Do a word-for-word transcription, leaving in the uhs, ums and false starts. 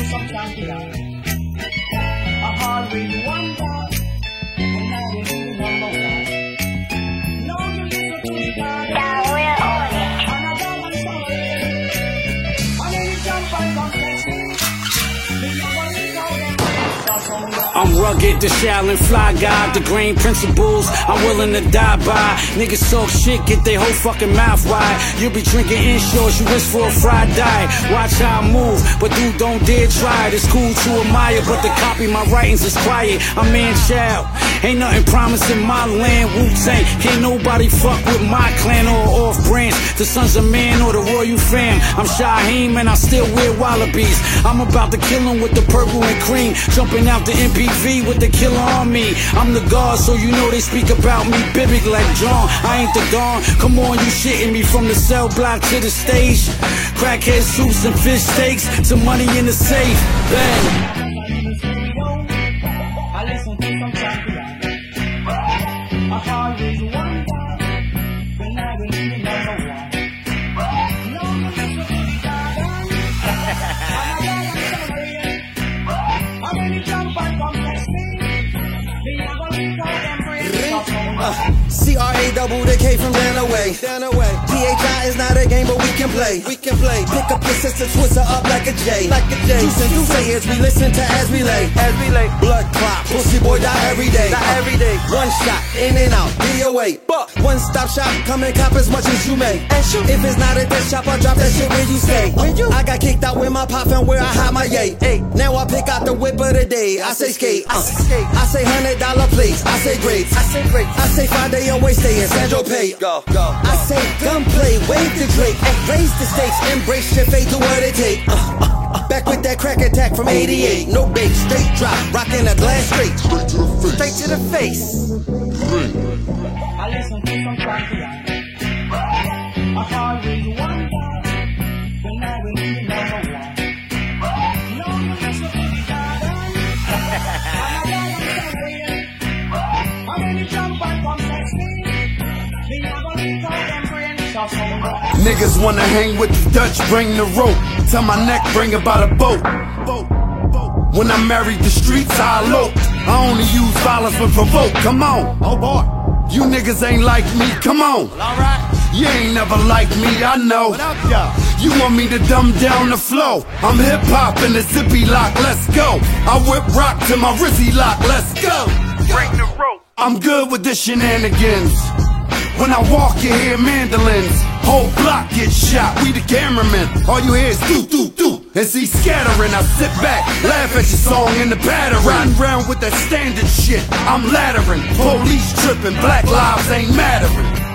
some champion. I always wonder when I will be number one. Now you listen to me, God. Yeah, we're on it. And I don't want to sorry. And then you jump and come next me. Me never leave out them friends, so some love. I'm rugged, the Shaolin fly guy, the green principles I'm willing to die by. Niggas talk shit, get their whole fucking mouth wide. You be drinking insurance, you wish for a fried diet. Watch how I move, but dude don't dare try it. It's cool to admire, but to copy my writings is quiet. I'm man-child, ain't nothing promised in my land. Wu-Tang, can't nobody fuck with my clan or off-branch. The Sons of Man or the Royal Fam. I'm Shaheem and I still wear wallabies. I'm about to kill him with the purple and cream, jumping out the M P V with the killer on me. I'm the god, so you know they speak about me big like John. I ain't the Don. Come on, you shitting me from the cell block to the stage. Crackhead suits and fish steaks, some money in the safe. Bang. I listen to some champion. I always wonder when I will be number one. No, you listen to me, God. And I don't want to sorry. And when you jump and come next me, me never leave out them friends, so some love. C R A double the K from down away. Down away. P H I is not a game, but we can play. We can play. Pick up your sister, twist her up like a J. Like a J. Juice and Duce as we listen to as we lay. As we lay. Blood clot. Pussy boy die every day. Die every day. One shot, in and out, D O A. But one stop shop, come and cop as much as you may. And shoot. If it's not a death shop, I drop that shit where you stay. When you? I got kicked out with my pop and where I hide my yay. Hey. Now I pick out the whip of the day. I say skate. Uh. I say skate. I say hundred dollar plates. I say grapes. I say grapes. I say five day on stay in Sandro Pay. Go, go. I say gunplay, wave the Drake, and raise the stakes, embrace your fate, do what it take. Uh, uh, uh. Back with that crack attack from eighty-eight, no bait, straight drop, rocking a glass straight, straight to the face. Straight to the face. I listen to some champion. I always wonder when I will be number one. No, you listen to me, God. And I don't want to sorry. And when you jump and come next me, me never leave out them friends, so some love. Niggas wanna hang with the Dutch, bring the rope. Tell my neck, bring about a boat. When I married the streets, I elope. I only use violence when provoked. Come on, oh boy. You niggas ain't like me, come on. Alright. You ain't never like me, I know. What up, y'all? You want me to dumb down the flow? I'm hip hop in the zippy lock, let's go. I whip rock to my Rizzy lock, let's go. Break the rope. I'm good with the shenanigans. When I walk, you hear mandolins. Whole block gets shot, we the cameramen. All you hear is doo doo doo. And see scattering, I sit back, laugh at your song in the pattern. Riding round with that standard shit, I'm laddering. Police tripping, black lives ain't mattering.